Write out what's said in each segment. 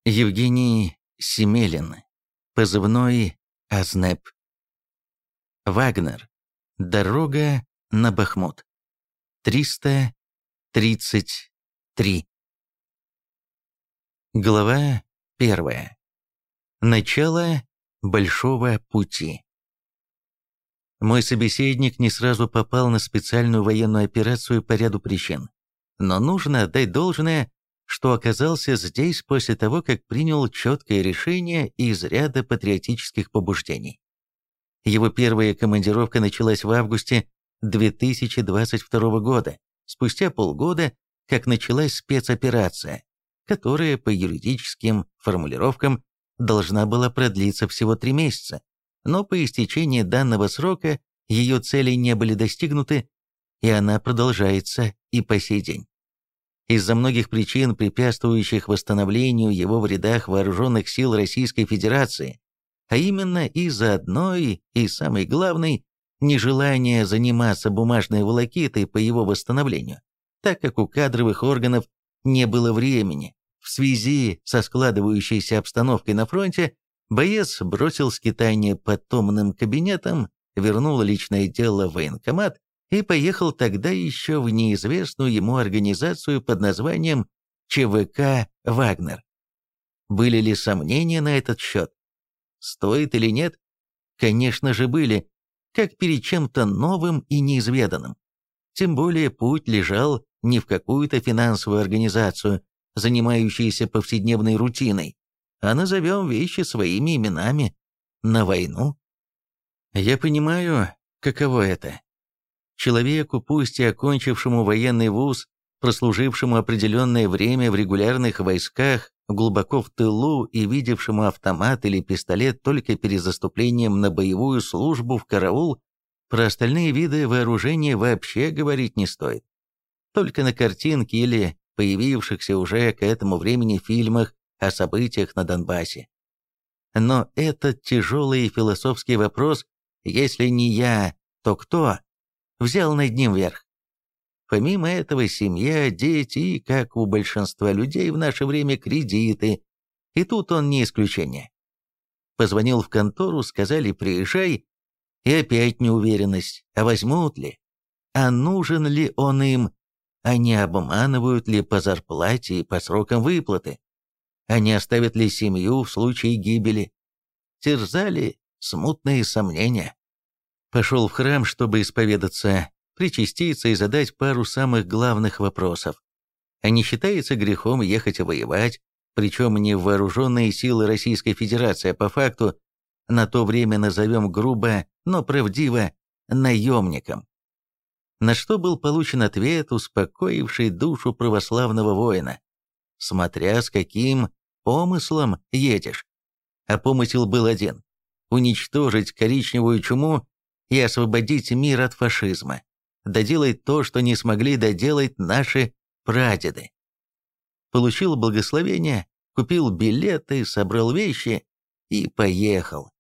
Евгений Семелин, позывной Азнеп. Вагнер. Дорога на Бахмут. 333. Глава 1. Начало большого пути. Мой собеседник не сразу попал на специальную военную операцию по ряду причин. Но нужно отдать должное, что оказался здесь после того, как принял четкое решение из ряда патриотических побуждений. Его первая командировка началась в августе 2022 года, спустя полгода, как началась спецоперация, которая по юридическим формулировкам должна была продлиться всего 3 месяца, но по истечении данного срока ее цели не были достигнуты, и она продолжается и по сей день. Из-за многих причин, препятствующих восстановлению его в рядах вооруженных сил Российской Федерации, а именно из-за одной и самой главной нежелания заниматься бумажной волокитой по его восстановлению, так как у кадровых органов не было времени. В связи со складывающейся обстановкой на фронте, боец бросил скитание по томным кабинетам, вернул личное дело в военкомат и поехал тогда еще в неизвестную ему организацию под названием ЧВК «Вагнер». Были ли сомнения на этот счет? Стоит или нет? Конечно же были, как перед чем-то новым и неизведанным. Тем более путь лежал не в какую-то финансовую организацию, занимающуюся повседневной рутиной, а назовем вещи своими именами – на войну. Я понимаю, каково это. Человеку, пусть и окончившему военный вуз, прослужившему определенное время в регулярных войсках, глубоко в тылу и видевшему автомат или пистолет только перед заступлением на боевую службу в караул, про остальные виды вооружения вообще говорить не стоит. Только на картинке или появившихся уже к этому времени фильмах о событиях на Донбассе. Но этот тяжелый философский вопрос, если не я, то кто, взял над ним верх. Помимо этого, семья, дети и, как у большинства людей в наше время, кредиты. И тут он не исключение. Позвонил в контору, сказали «приезжай», и опять неуверенность, а возьмут ли? А нужен ли он им? А не обманывают ли по зарплате и по срокам выплаты? А не оставят ли семью в случае гибели? Терзали смутные сомнения. Пошел в храм, чтобы исповедаться, причаститься и задать пару самых главных вопросов. А не считается грехом ехать воевать, причем не в вооруженные силы Российской Федерации, а по факту, на то время назовем грубо, но правдиво, наемником? На что был получен ответ, успокоивший душу православного воина. Смотря с каким помыслом едешь. А помысел был один – уничтожить коричневую чуму и освободить мир от фашизма. Доделать то, что не смогли доделать наши прадеды. Получил благословение, купил билеты, собрал вещи и поехал.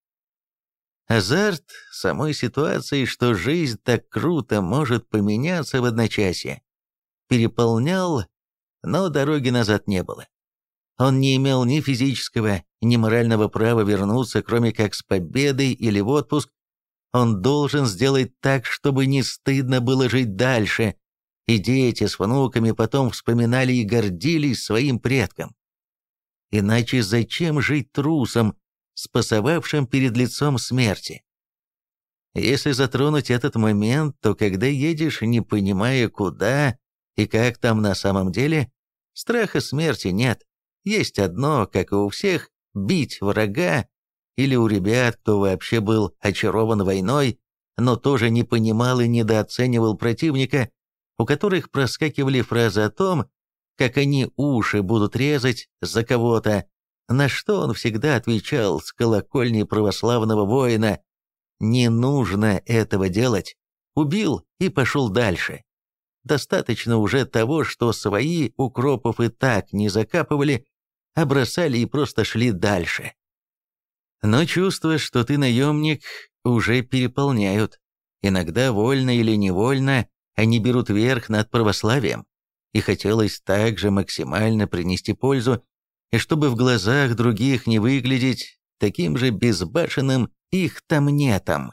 Азарт самой ситуации, что жизнь так круто может поменяться в одночасье, переполнял, но дороги назад не было. Он не имел ни физического, ни морального права вернуться, кроме как с победой или в отпуск. Он должен сделать так, чтобы не стыдно было жить дальше, и дети с внуками потом вспоминали и гордились своим предком. Иначе зачем жить трусом, спасовавшим перед лицом смерти? Если затронуть этот момент, то когда едешь, не понимая куда и как там на самом деле, страха смерти нет. Есть одно, как и у всех, бить врага, или у ребят, кто вообще был очарован войной, но тоже не понимал и недооценивал противника, у которых проскакивали фразы о том, как они уши будут резать за кого-то, на что он всегда отвечал с колокольни православного воина: «Не нужно этого делать. Убил и пошел дальше. Достаточно уже того, что свои укропов и так не закапывали, а бросали и просто шли дальше». Но чувства, что ты наемник, уже переполняют. Иногда вольно или невольно они берут верх над православием. И хотелось также максимально принести пользу, и чтобы в глазах других не выглядеть таким же безбашенным их там нетом.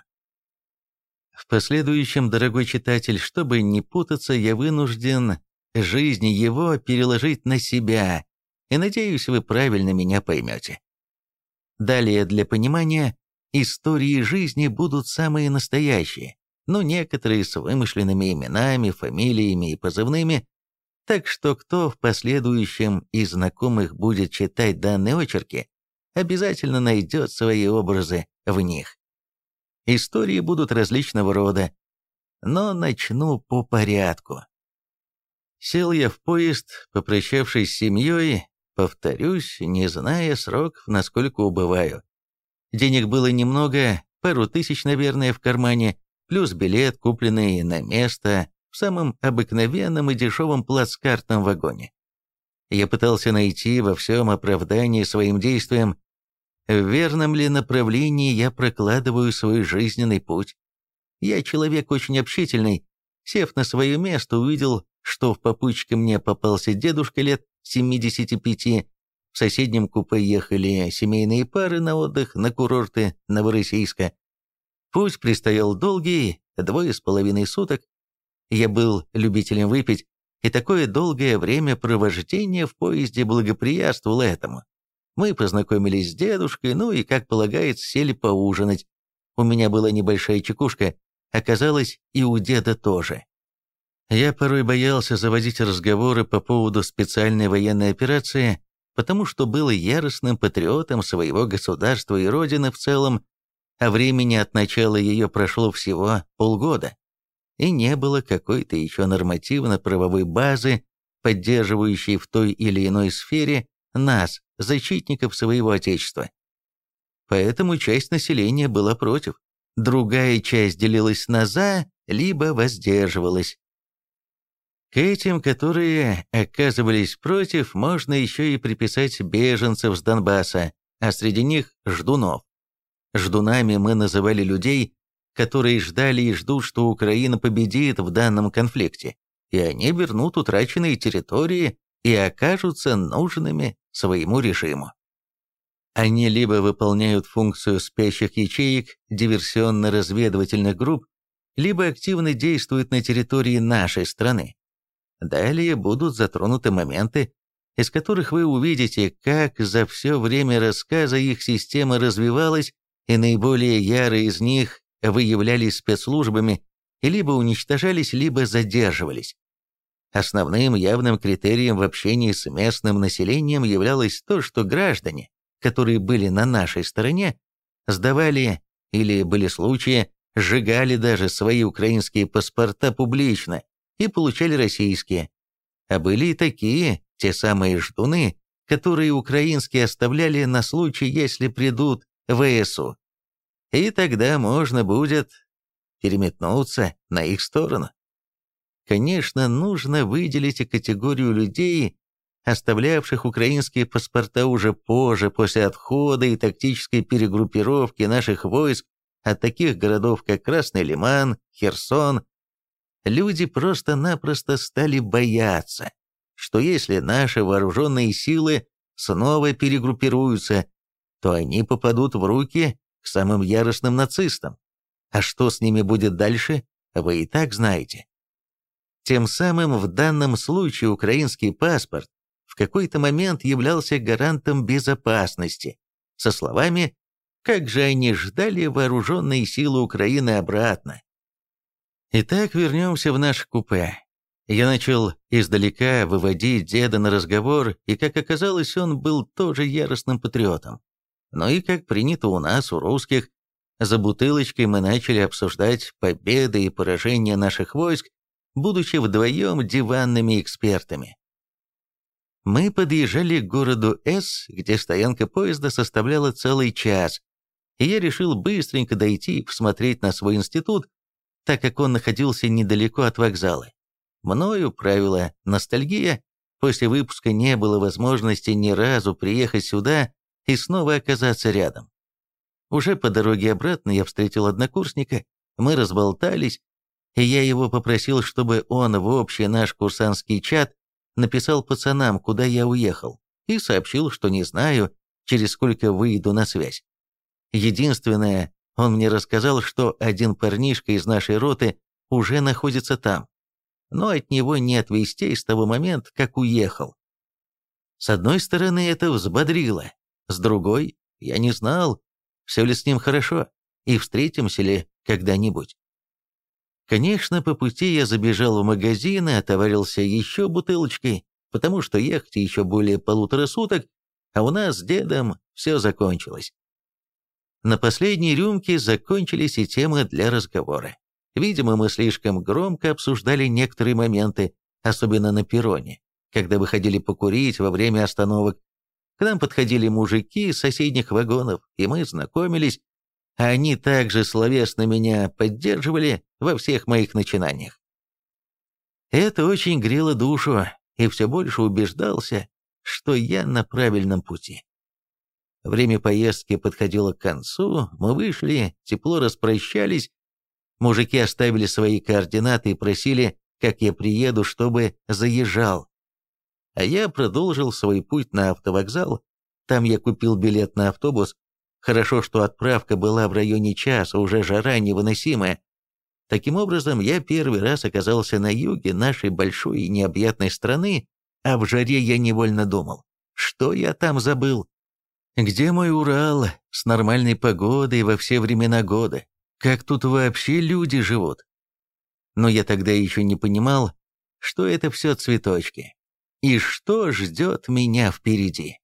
В последующем, дорогой читатель, чтобы не путаться, я вынужден жизнь его переложить на себя, и надеюсь, вы правильно меня поймете. Далее, для понимания, истории жизни будут самые настоящие, но некоторые с вымышленными именами, фамилиями и позывными, так что кто в последующем из знакомых будет читать данные очерки, обязательно найдет свои образы в них. Истории будут различного рода, но начну по порядку. Сел я в поезд, попрощавшись с семьей, повторюсь, не зная сроков, насколько убываю. Денег было немного, пару тысяч, наверное, в кармане, плюс билет, купленный на место в самом обыкновенном и дешевом плацкартном вагоне. Я пытался найти во всем оправдание своим действиям, в верном ли направлении я прокладываю свой жизненный путь. Я человек очень общительный. Сев на свое место, увидел, что в попутчике мне попался дедушка лет 75. В соседнем купе ехали семейные пары на отдых на курорты Новороссийска. Путь предстоял долгий, 2,5 суток. Я был любителем выпить, и такое долгое времяпровождение в поезде благоприятствовало этому. Мы познакомились с дедушкой, ну и, как полагается, сели поужинать. У меня была небольшая чекушка, оказалось, и у деда тоже. Я порой боялся заводить разговоры по поводу специальной военной операции, потому что был яростным патриотом своего государства и родины в целом, а времени от начала ее прошло всего полгода, и не было какой-то еще нормативно-правовой базы, поддерживающей в той или иной сфере нас, защитников своего Отечества. Поэтому часть населения была против, другая часть делилась на «за», либо воздерживалась. К этим, которые оказывались против, можно еще и приписать беженцев с Донбасса, а среди них – ждунов. Ждунами мы называли людей, которые ждали и ждут, что Украина победит в данном конфликте, и они вернут утраченные территории и окажутся нужными своему режиму. Они либо выполняют функцию спящих ячеек диверсионно-разведывательных групп, либо активно действуют на территории нашей страны. Далее будут затронуты моменты, из которых вы увидите, как за все время рассказа их система развивалась, и наиболее ярые из них выявлялись спецслужбами и либо уничтожались, либо задерживались. Основным явным критерием в общении с местным населением являлось то, что граждане, которые были на нашей стороне, сдавали, или были случаи, сжигали даже свои украинские паспорта публично и получали российские. А были и такие, те самые ждуны, которые украинские оставляли на случай, если придут ВСУ. И тогда можно будет переметнуться на их сторону. Конечно, нужно выделить и категорию людей, оставлявших украинские паспорта уже позже, после отхода и тактической перегруппировки наших войск от таких городов, как Красный Лиман, Херсон. Люди просто-напросто стали бояться, что если наши вооруженные силы снова перегруппируются, то они попадут в руки к самым яростным нацистам. А что с ними будет дальше, вы и так знаете. Тем самым в данном случае украинский паспорт в какой-то момент являлся гарантом безопасности, со словами «как же они ждали вооруженные силы Украины обратно». Итак, вернемся в наше купе. Я начал издалека выводить деда на разговор, и, как оказалось, он был тоже яростным патриотом. Но и, как принято у нас, у русских, за бутылочкой мы начали обсуждать победы и поражения наших войск, будучи вдвоем диванными экспертами. Мы подъезжали к городу С, где стоянка поезда составляла целый час, и я решил быстренько дойти и посмотреть на свой институт, так как он находился недалеко от вокзала. Мною правила ностальгия, после выпуска не было возможности ни разу приехать сюда и снова оказаться рядом. Уже по дороге обратно я встретил однокурсника, мы разболтались, и я его попросил, чтобы он в общий наш курсантский чат написал пацанам, куда я уехал, и сообщил, что не знаю, через сколько выйду на связь. Единственное, он мне рассказал, что один парнишка из нашей роты уже находится там, но от него нет вестей с того момента, как уехал. С одной стороны, это взбодрило, с другой, я не знал, все ли с ним хорошо, и встретимся ли когда-нибудь. Конечно, по пути я забежал в магазин и отоварился еще бутылочкой, потому что ехать еще более 1,5 суток, а у нас с дедом все закончилось. На последней рюмке закончились и темы для разговора. Видимо, мы слишком громко обсуждали некоторые моменты, особенно на перроне, когда выходили покурить во время остановок. К нам подходили мужики из соседних вагонов, и мы знакомились, а они также словесно меня поддерживали во всех моих начинаниях. Это очень грело душу, и все больше убеждался, что я на правильном пути. Время поездки подходило к концу, мы вышли, тепло распрощались. Мужики оставили свои координаты и просили, как я приеду, чтобы заезжал. А я продолжил свой путь на автовокзал. Там я купил билет на автобус. Хорошо, что отправка была в районе часа, уже жара невыносимая. Таким образом, я первый раз оказался на юге нашей большой и необъятной страны, а в жаре я невольно думал, что я там забыл? Где мой Урал с нормальной погодой во все времена года? Как тут вообще люди живут? Но я тогда еще не понимал, что это все цветочки. И что ждет меня впереди?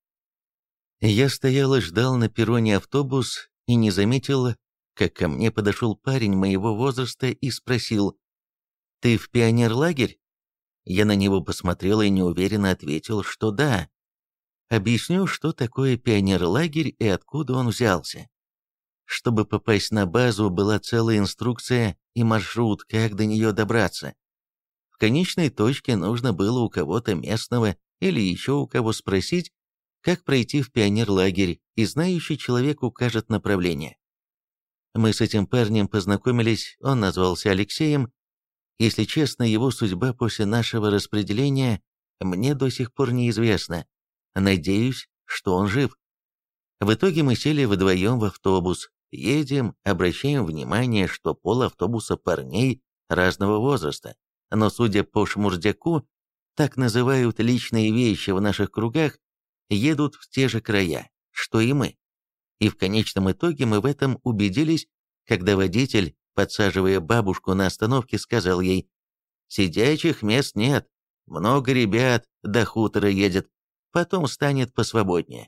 Я стоял и ждал на перроне автобус и не заметил, как ко мне подошел парень моего возраста и спросил: «Ты в пионерлагерь?» Я на него посмотрел и неуверенно ответил, что да. Объясню, что такое пионерлагерь и откуда он взялся. Чтобы попасть на базу, была целая инструкция и маршрут, как до нее добраться. В конечной точке нужно было у кого-то местного или еще у кого спросить, как пройти в пионерлагерь, и знающий человек укажет направление. Мы с этим парнем познакомились, он назвался Алексеем. Если честно, его судьба после нашего распределения мне до сих пор неизвестна. Надеюсь, что он жив. В итоге мы сели вдвоем в автобус, едем, обращаем внимание, что пол автобуса парней разного возраста, но, судя по шмурдяку, так называют личные вещи в наших кругах, едут в те же края, что и мы. И в конечном итоге мы в этом убедились, когда водитель, подсаживая бабушку на остановке, сказал ей: «Сидячих мест нет, много ребят до хутора едет, потом станет посвободнее».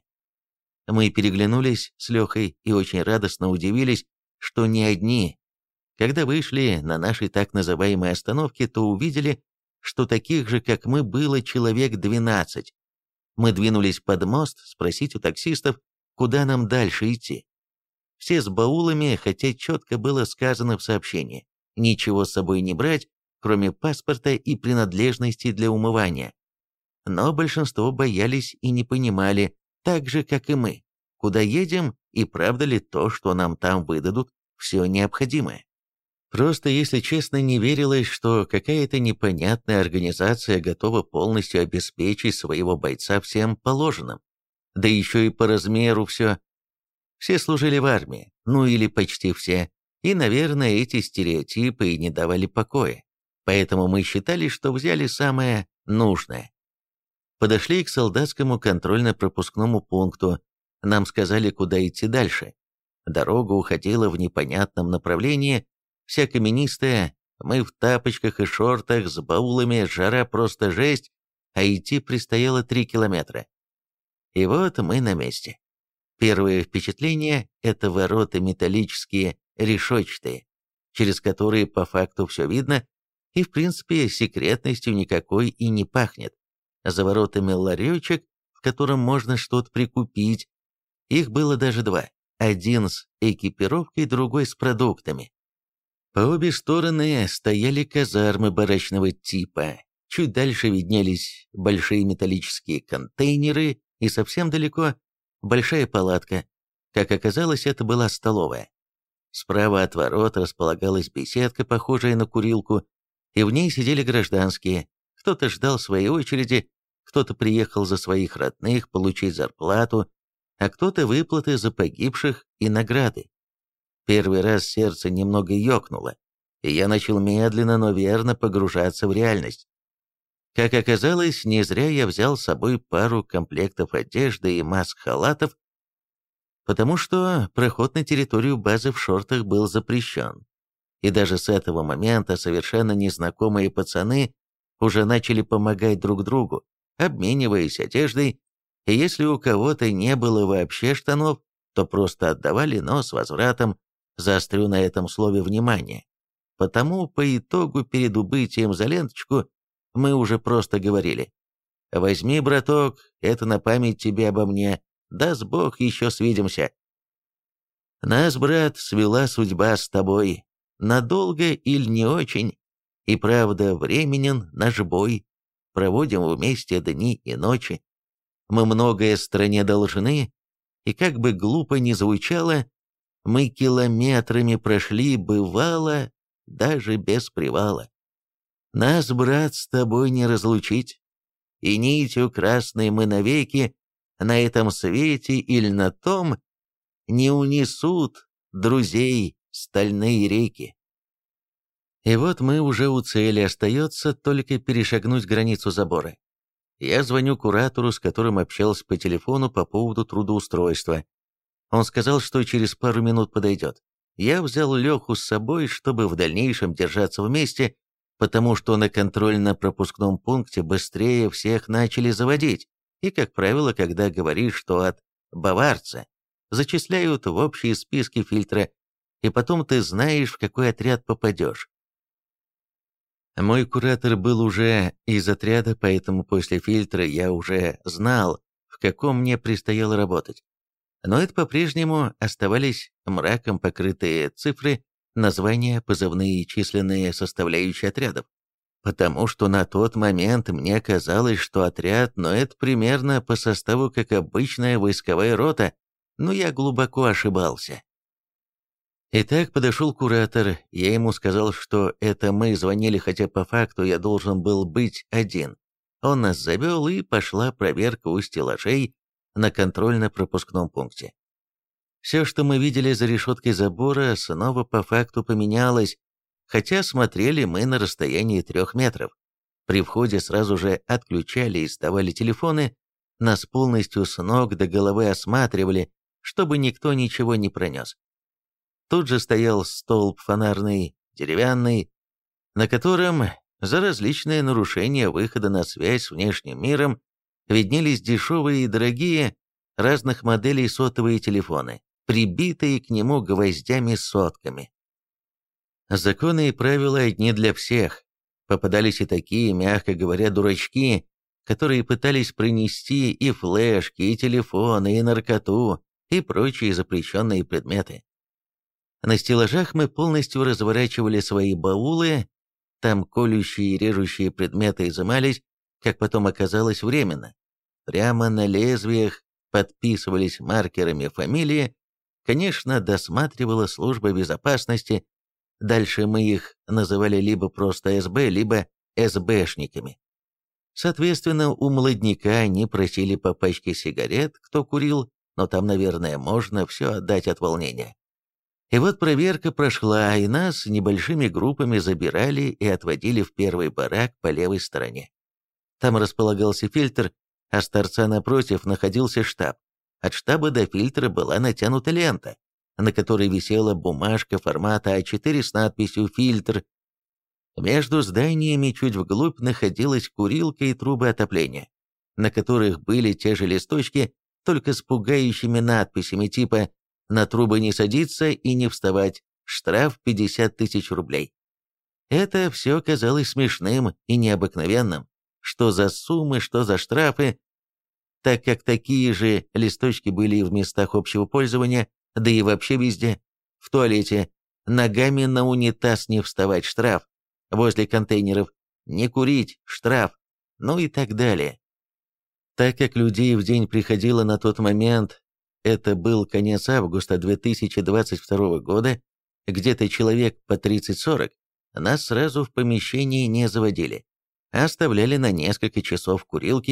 Мы переглянулись с Лехой и очень радостно удивились, что не одни. Когда вышли на нашей так называемой остановке, то увидели, что таких же, как мы, было человек 12. Мы двинулись под мост спросить у таксистов, куда нам дальше идти. Все с баулами, хотя четко было сказано в сообщении: ничего с собой не брать, кроме паспорта и принадлежностей для умывания. Но большинство боялись и не понимали, так же, как и мы, куда едем и правда ли то, что нам там выдадут, все необходимое. Просто, если честно, не верилось, что какая-то непонятная организация готова полностью обеспечить своего бойца всем положенным. Да еще и по размеру все. Все служили в армии, ну или почти все, и, наверное, эти стереотипы и не давали покоя. Поэтому мы считали, что взяли самое нужное. Подошли к солдатскому контрольно-пропускному пункту. Нам сказали, куда идти дальше. Дорога уходила в непонятном направлении, вся каменистая, мы в тапочках и шортах с баулами, жара просто жесть, а идти предстояло 3 километра. И вот мы на месте. Первое впечатление – это ворота металлические, решетчатые, через которые по факту все видно, и в принципе секретностью никакой и не пахнет. За воротами ларечек, в котором можно что-то прикупить. Их было даже 2. Один с экипировкой, другой с продуктами. По обе стороны стояли казармы барачного типа. Чуть дальше виднелись большие металлические контейнеры, и совсем далеко большая палатка. Как оказалось, это была столовая. Справа от ворот располагалась беседка, похожая на курилку, и в ней сидели гражданские. Кто-то ждал своей очереди, кто-то приехал за своих родных получить зарплату, а кто-то выплаты за погибших и награды. Первый раз сердце немного ёкнуло, и я начал медленно, но верно погружаться в реальность. Как оказалось, не зря я взял с собой пару комплектов одежды и маск-халатов, потому что проход на территорию базы в шортах был запрещен. И даже с этого момента совершенно незнакомые пацаны уже начали помогать друг другу, обмениваясь одеждой, и если у кого-то не было вообще штанов, то просто отдавали, но с возвратом, заострю на этом слове внимание. Потому по итогу перед убытием за ленточку мы уже просто говорили: «Возьми, браток, это на память тебе обо мне, даст Бог, еще свидимся». Нас, брат, свела судьба с тобой, надолго или не очень, и правда временен наш бой, проводим вместе дни и ночи. Мы многое стране должны, и как бы глупо ни звучало, мы километрами прошли, бывало, даже без привала. Нас, брат, с тобой не разлучить, и нитью красной мы навеки на этом свете или на том не унесут друзей стальные реки. И вот мы уже у цели, остается только перешагнуть границу забора. Я звоню куратору, с которым общался по телефону по поводу трудоустройства. Он сказал, что через пару минут подойдет. Я взял Леху с собой, чтобы в дальнейшем держаться вместе, потому что на контрольно-пропускном пункте быстрее всех начали заводить. И, как правило, когда говоришь, что от баварца, зачисляют в общие списки фильтра, и потом ты знаешь, в какой отряд попадешь. Мой куратор был уже из отряда, поэтому после фильтра я уже знал, в каком мне предстояло работать. Но это по-прежнему оставались мраком покрытые цифры, названия, позывные и численные составляющие отрядов. Потому что на тот момент мне казалось, что отряд, но это примерно по составу как обычная войсковая рота, но я глубоко ошибался. Итак, подошел куратор, я ему сказал, что это мы звонили, хотя по факту я должен был быть один. Он нас завел, и пошла проверка у стеллажей на контрольно-пропускном пункте. Все, что мы видели за решеткой забора, снова по факту поменялось, хотя смотрели мы на расстоянии 3 метров. При входе сразу же отключали и сдавали телефоны, нас полностью с ног до головы осматривали, чтобы никто ничего не пронес. Тут же стоял столб фонарный, деревянный, на котором за различные нарушения выхода на связь с внешним миром виднелись дешевые и дорогие разных моделей сотовые телефоны, прибитые к нему гвоздями-сотками. Законы и правила одни для всех. Попадались и такие, мягко говоря, дурачки, которые пытались принести и флешки, и телефоны, и наркоту, и прочие запрещенные предметы. На стеллажах мы полностью разворачивали свои баулы, там колющие и режущие предметы изымались, как потом оказалось, временно. Прямо на лезвиях подписывались маркерами фамилии, конечно, досматривала служба безопасности, дальше мы их называли либо просто СБ, либо СБшниками. Соответственно, у молодняка они просили по пачке сигарет, кто курил, но там, наверное, можно все отдать от волнения. И вот проверка прошла, и нас небольшими группами забирали и отводили в первый барак по левой стороне. Там располагался фильтр, а с торца напротив находился штаб. От штаба до фильтра была натянута лента, на которой висела бумажка формата А4 с надписью «Фильтр». Между зданиями чуть вглубь находилась курилка и трубы отопления, на которых были те же листочки, только с пугающими надписями типа «На трубы не садиться и не вставать, штраф 50 тысяч рублей». Это все казалось смешным и необыкновенным, что за суммы, что за штрафы, так как такие же листочки были и в местах общего пользования, да и вообще везде. В туалете ногами на унитаз не вставать, штраф, возле контейнеров не курить, штраф, ну и так далее. Так как людей в день приходило на тот момент, это был конец августа 2022 года, где-то человек по 30-40, нас сразу в помещении не заводили, а оставляли на несколько часов в курилке,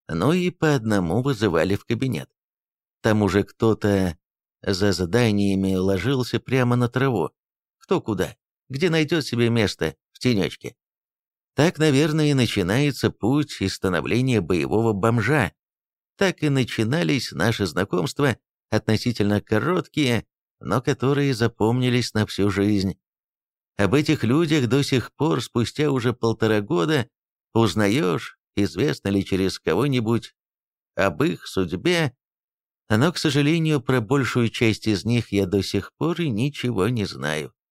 но и по одному вызывали в кабинет. Там уже кто-то за заданиями ложился прямо на траву, кто куда, где найдет себе место в тенечке. Так, наверное, и начинается путь и становления боевого бомжа. Так и начинались наши знакомства, относительно короткие, но которые запомнились на всю жизнь. Об этих людях до сих пор, спустя уже 1,5 года, узнаешь, известно ли через кого-нибудь об их судьбе, но, к сожалению, про большую часть из них я до сих пор и ничего не знаю.